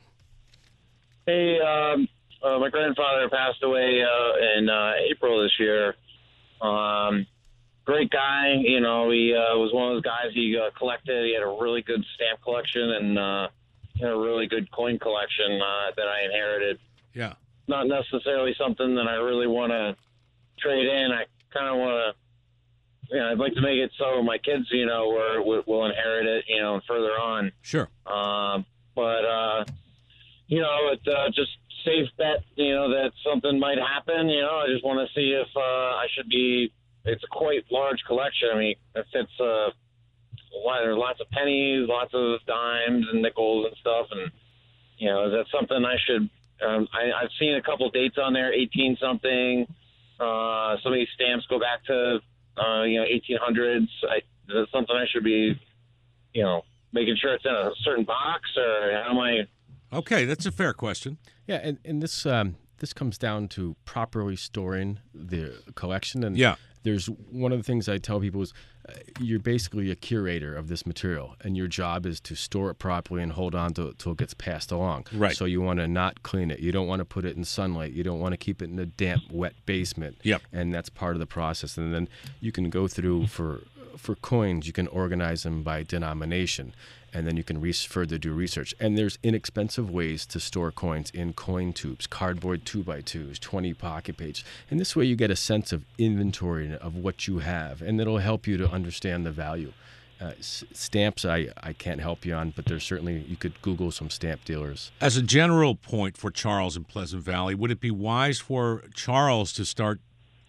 Hey, um, uh, my grandfather passed away uh, in uh, April this year. Um, great guy. You know, he uh, was one of those guys he uh, collected. He had a really good stamp collection and uh, he had a really good coin collection uh, that I inherited. Yeah. Not necessarily something that I really want to trade in. I kind of want to, you know, I'd like to make it so my kids, you know, were, will, will inherit it, you know, further on. Sure. Um, but, uh, you know, it's uh, just safe bet, you know, that something might happen. You know, I just want to see if uh, I should be, it's a quite large collection. I mean, it fits, uh, there's lots of pennies, lots of dimes and nickels and stuff. And, you know, is that something I should, um, I, I've seen a couple dates on there, eighteen something. Uh, some of these stamps go back to, uh, you know, eighteen hundreds. I, is that something I should be, you know, making sure it's in a certain box, or how am I? Okay, that's a fair question. Yeah, and, and this um, this comes down to properly storing the collection. And Yeah. there's one of the things I tell people is uh, you're basically a curator of this material, and your job is to store it properly and hold on to it till it gets passed along. Right. So you want to not clean it. You don't want to put it in sunlight. You don't want to keep it in a damp, wet basement. Yep. And that's part of the process. And then you can go through for for coins, you can organize them by denomination, and then you can re- further do research. And there's inexpensive ways to store coins in coin tubes, cardboard two by twos, twenty pocket pages. And this way you get a sense of inventory of what you have, and it'll help you to understand the value. Uh, s- stamps I, I can't help you on, but there's certainly, you could Google some stamp dealers. As a general point for Charles in Pleasant Valley, would it be wise for Charles to start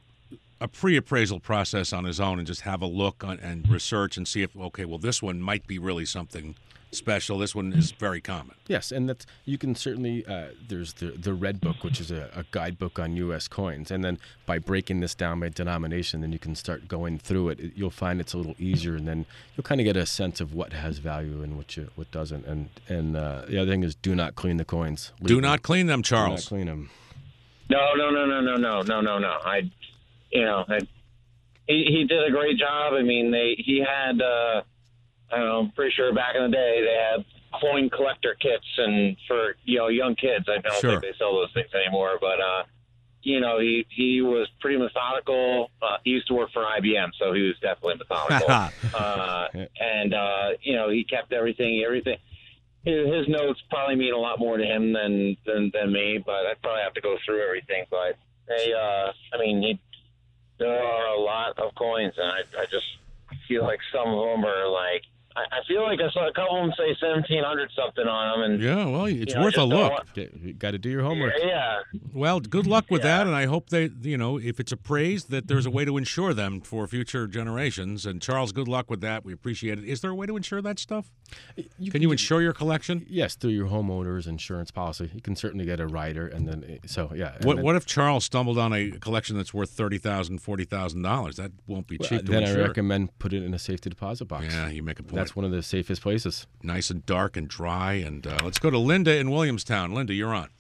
a pre-appraisal process on his own and just have a look on, and research and see if, okay, well, this one might be really something special. This one is very common. Yes, and that's, you can certainly, uh, there's the, the Red Book, which is a, a guidebook on U S coins. And then by breaking this down by denomination, then you can start going through it. it you'll find it's a little easier, and then you'll kind of get a sense of what has value and what, you, what doesn't. And, and uh, the other thing is, do not clean the coins. Leave Do them. not clean them, Charles. Do not clean them. No, no, no, no, no, no, no, no, no. I, you know, I, he he did a great job. I mean, they he had, uh, I don't know, I'm pretty sure back in the day they had coin collector kits, and for you know young kids. I don't Sure. think they sell those things anymore. But uh, you know, he he was pretty methodical. Uh, he used to work for I B M, so he was definitely methodical. uh, and uh, you know, he kept everything everything. His, his notes probably mean a lot more to him than than, than me, but I'd probably have to go through everything. But they, uh, I mean, he, there are a lot of coins, and I, I just feel like some of them are like, I, I feel like I saw a couple of them say seventeen hundred something on them, and Yeah, well, it's you know, worth I a just don't look. want- You got to do your homework. Yeah. Well, good luck with that, and I hope they, you know, if it's appraised, that there's a way to insure them for future generations. And Charles, good luck with that. We appreciate it. Is there a way to insure that stuff? You Can you insure your collection? Yes, through your homeowner's insurance policy. You can certainly get a rider, and then, so, yeah. and What then- What if Charles stumbled on a collection that's worth thirty thousand dollars, forty thousand dollars? That won't be Well, cheap to then insure. I recommend put it in a safety deposit box. Yeah, you make a point. That's one of the safest places. Nice and dark and dry. And uh, let's go to Linda in Williamstown. Linda, you're on.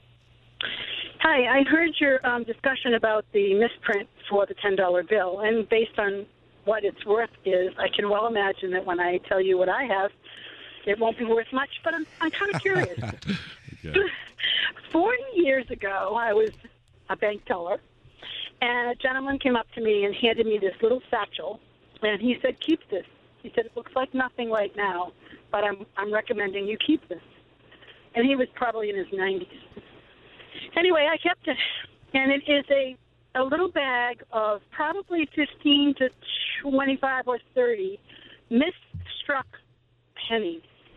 Hi, I heard your um, discussion about the misprint for the ten dollar bill, and based on what its worth is, I can well imagine that when I tell you what I have, it won't be worth much, but I'm, I'm kind of curious. Forty years ago, I was a bank teller, and a gentleman came up to me and handed me this little satchel, and he said, keep this. He said, it looks like nothing right now, but I'm, I'm recommending you keep this. And he was probably in his nineties. Anyway, I kept it, and it is a, a little bag of probably fifteen to twenty-five or thirty misstruck pennies.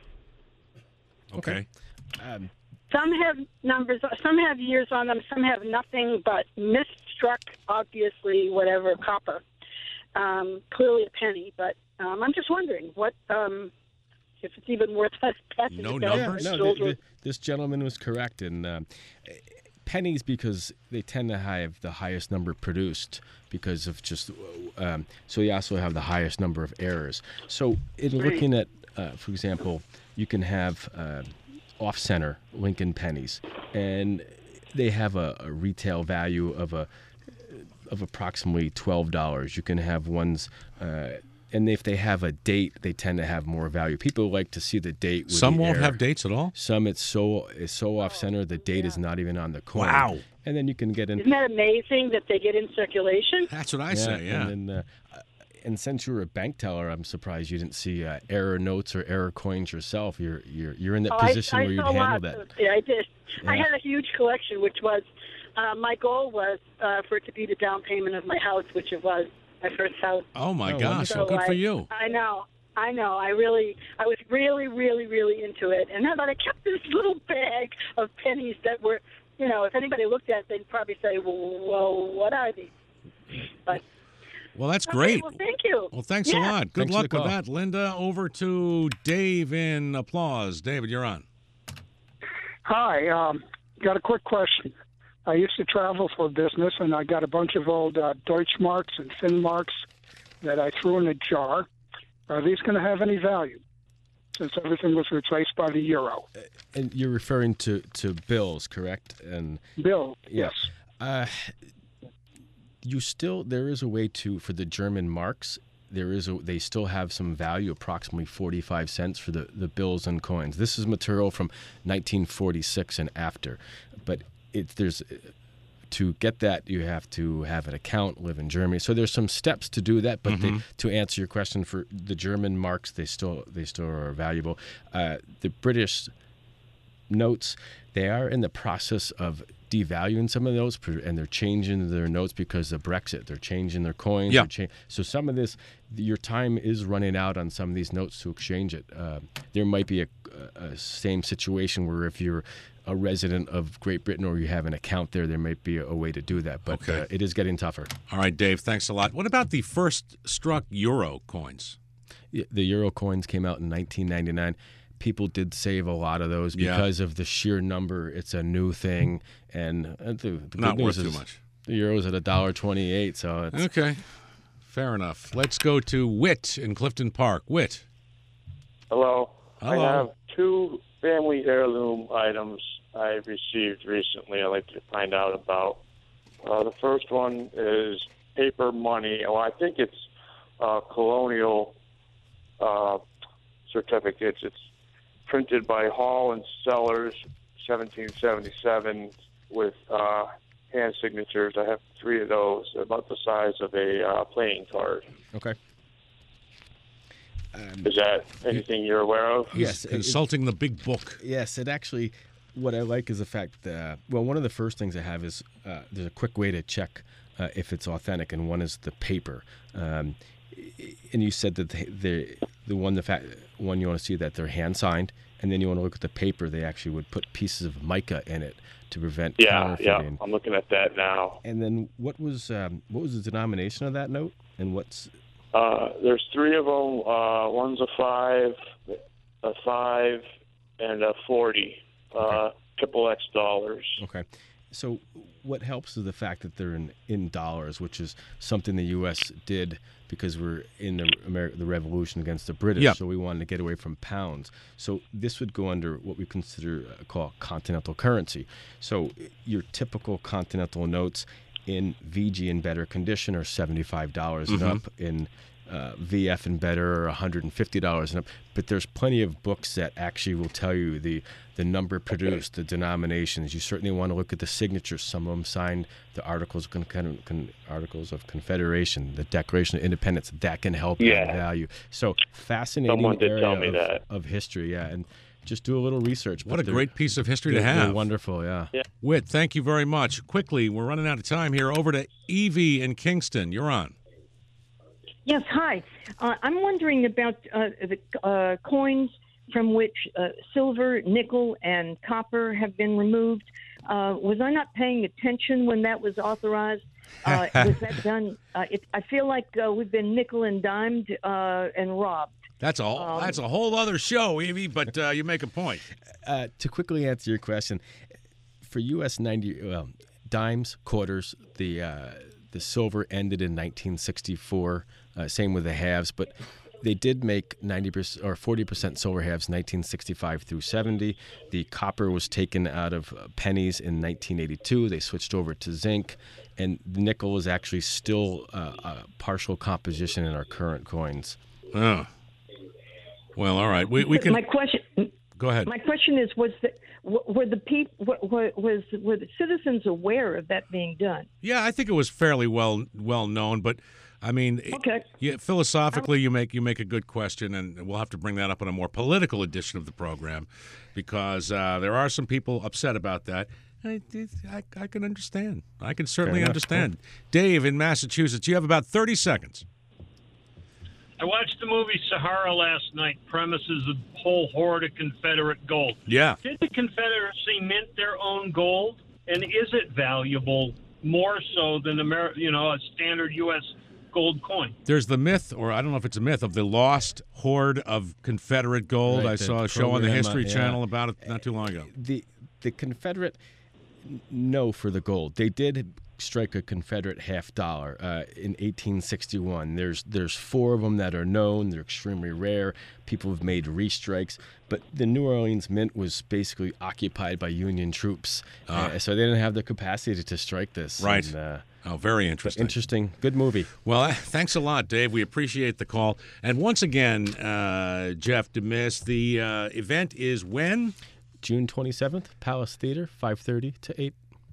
Okay. Um, Some have numbers, some have years on them, some have nothing but misstruck, obviously, whatever, copper. Um, clearly a penny, but um, I'm just wondering what um, if it's even worth us passing No it down. numbers? No, Those th- were- th- this gentleman was correct. And um, pennies, because they tend to have the highest number produced because of just, um, so you also have the highest number of errors. So in Right. looking at, uh, for example, you can have uh, off-center Lincoln pennies, and they have a, a retail value of a of approximately twelve dollars. You can have ones, uh, and if they have a date, they tend to have more value. People like to see the date. With Some the won't error. have dates at all? Some it's so it's so off center, the date is not even on the coin. Wow. And then you can get in. Isn't that amazing that they get in circulation? That's what I say, yeah. And, then, uh, and since you're a bank teller, I'm surprised you didn't see uh, error notes or error coins yourself. You're you're you're in that Oh, I- position I where you'd saw handle lots that. of- yeah, I did. I Yeah. had a huge collection, which was uh, my goal was uh, for it to be the down payment of my house, which it was, my first house. Oh, my Oh, gosh. So Well, good I, for you. I know. I know. I really, I was really, really, really into it. And then, but I kept this little bag of pennies that were, you know, if anybody looked at it, they'd probably say, well, what are these? But Well, that's okay, great. well, thank you. Well, thanks a Yeah. lot. Good Thanks for luck the with call. that, Linda. Over to Dave in Applause. David, you're on. Hi, um, got a quick question. I used to travel for business, and I got a bunch of old uh, Deutschmarks and Finmarks that I threw in a jar. Are these going to have any value, since everything was replaced by the euro? And you're referring to, to bills, correct? And Bill, yes. Uh, you still there is a way to for the German marks. There is a they still have some value, approximately forty-five cents for the, the bills and coins. This is material from nineteen forty-six and after, but it there's to get that, you have to have an account, live in Germany. So there's some steps to do that. But Mm-hmm. they, to answer your question, for the German marks, they still they still are valuable. Uh, the British notes, they are in the process of devaluing some of those, and they're changing their notes because of Brexit. They're changing their coins. Yeah. They're cha- so some of this, your time is running out on some of these notes to exchange it. Uh, there might be a, a same situation where if you're a resident of Great Britain or you have an account there, there might be a, a way to do that. But Okay. uh, it is getting tougher. All right, Dave, thanks a lot. What about the first struck euro coins? Yeah, the euro coins came out in nineteen ninety-nine. People did save a lot of those Yeah. because of the sheer number. It's a new thing, and uh, the, the good Not news worth too is much. The euro's at a dollar twenty-eight, so it's Okay, fair enough. Let's go to Whit in Clifton Park. Whit. Hello. Hello. I have two family heirloom items I received recently I'd like to find out about. Uh, the first one is paper money. Well, I think it's uh, colonial uh, certificates. It's printed by Hall and Sellers, seventeen seventy-seven, with uh, hand signatures. I have three of those, about the size of a uh, playing card. okay. Is that anything you're aware of? Yes, it- Consulting the big book. Yes, it actually, what I like is the fact that, well, one of the first things I have is uh, there's a quick way to check uh, if it's authentic, and one is the paper. Um, and you said that the, the the one the fact one you want to see that they're hand signed, and then you want to look at the paper. They actually would put pieces of mica in it to prevent Yeah, yeah. counterfeiting. I'm looking at that now. And then what was um, what was the denomination of that note, and what's Uh, there's three of them. Uh, one's a five, a five, and a forty. Uh, triple X dollars. okay? So what helps is the fact that they're in, in dollars, which is something the U S did because we're in the, Ameri- the revolution against the British. Yeah. So we wanted to get away from pounds. So this would go under what we consider uh, call continental currency. So your typical continental notes in V G and better condition are seventy-five dollars Mhm. and up. In uh, V F and better are one hundred fifty dollars and up. But there's plenty of books that actually will tell you the the number produced, the denominations. You certainly want to look at the signatures. Some of them signed the Articles of, Con- Con- Con- Articles of Confederation, the Declaration of Independence. That can help you Yeah. add value. So fascinating Someone did area tell me of, that. of history, yeah. And just do a little research. What but a they're- great piece of history to they're- they're have. wonderful, yeah. Whit, thank you very much. Quickly, we're running out of time here. Over to Evie in Kingston. You're on. Yes, hi. Uh, I'm wondering about uh, the uh, coins from which uh, silver, nickel, and copper have been removed. Uh, was I not paying attention when that was authorized? Uh, was that done? Uh, it, I feel like uh, we've been nickel and dimed uh, and robbed. That's a Um, that's a whole other show, Evie. But uh, you make a point. Uh, to quickly answer your question, for U S ninety well, dimes, quarters, the uh, the silver ended in nineteen sixty-four. Uh, same with the halves, but they did make ninety percent or forty percent silver halves nineteen sixty-five through seventy. The copper was taken out of uh, pennies in nineteen eighty-two. They switched over to zinc, and the nickel is actually still uh, a partial composition in our current coins. Oh. Well, all right. We we can My question. go ahead. My question is: Was the w- were the people was were the citizens aware of that being done? Yeah, I think it was fairly well well known, but I mean, okay. Yeah, philosophically, you make you make a good question, and we'll have to bring that up in a more political edition of the program, because uh, there are some people upset about that. I, I, I can understand. I can certainly enough. understand. Dave in Massachusetts, you have about thirty seconds. I watched the movie Sahara last night. Premises a whole hoard of Confederate gold. Yeah. Did the Confederacy mint their own gold, and is it valuable more so than Amer- you know a standard U S gold coin? There's the myth, or I don't know if it's a myth, of the lost hoard of Confederate gold. Right, I the saw a show on the program, History uh, yeah. Channel about it not too long ago. The the Confederate no for the gold. They did strike a Confederate half dollar uh, in eighteen sixty-one. There's there's four of them that are known. They're extremely rare. People have made restrikes, but the New Orleans Mint was basically occupied by Union troops, Ah. uh, so they didn't have the capacity to strike this. Right. And, uh, Oh, very interesting. Interesting. Good movie. Well, thanks a lot, Dave. We appreciate the call. And once again, uh, Jeff DeMis, the uh, event is when? June twenty-seventh, Palace Theater, five thirty to eight.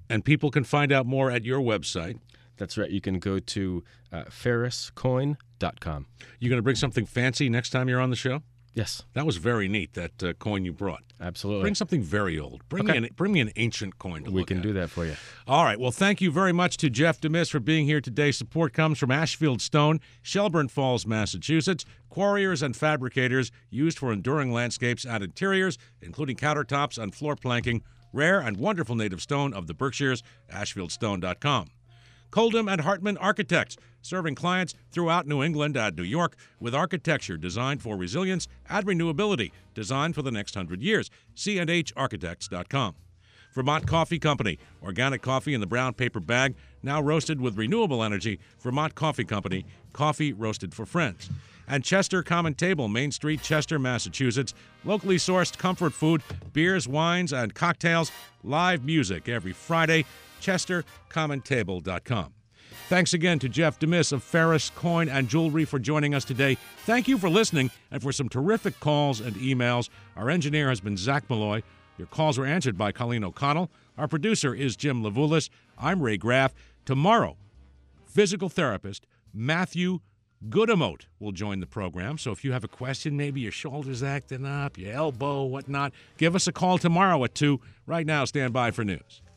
And people can find out more at your website. That's right. You can go to uh, ferris coin dot com. You going to bring something fancy next time you're on the show? Yes. That was very neat, that uh, coin you brought. Absolutely. Bring something very old. Bring, Okay. me, an, bring me an ancient coin to We look can at. do that for you. All right. Well, thank you very much to Jeff DeMis for being here today. Support comes from Ashfield Stone, Shelburne Falls, Massachusetts. Quarriers and fabricators used for enduring landscapes and interiors, including countertops and floor planking. Rare and wonderful native stone of the Berkshires, ashfield stone dot com. Coldham and Hartman Architects, serving clients throughout New England and New York with architecture designed for resilience and renewability, designed for the next hundred years. C and H architects dot com. Vermont Coffee Company, organic coffee in the brown paper bag, now roasted with renewable energy. Vermont Coffee Company, coffee roasted for friends. And Chester Common Table, Main Street, Chester, Massachusetts. Locally sourced comfort food, beers, wines, and cocktails. Live music every Friday. chester common table dot com. Thanks again to Jeff DeMis of Ferris Coin and Jewelry for joining us today. Thank you for listening and for some terrific calls and emails. Our engineer has been Zach Malloy. Your calls were answered by Colleen O'Connell. Our producer is Jim Levulis. I'm Ray Graff. Tomorrow, physical therapist Matthew Goodamote will join the program. So if you have a question, maybe your shoulder's acting up, your elbow, whatnot, give us a call tomorrow at two. Right now, stand by for news.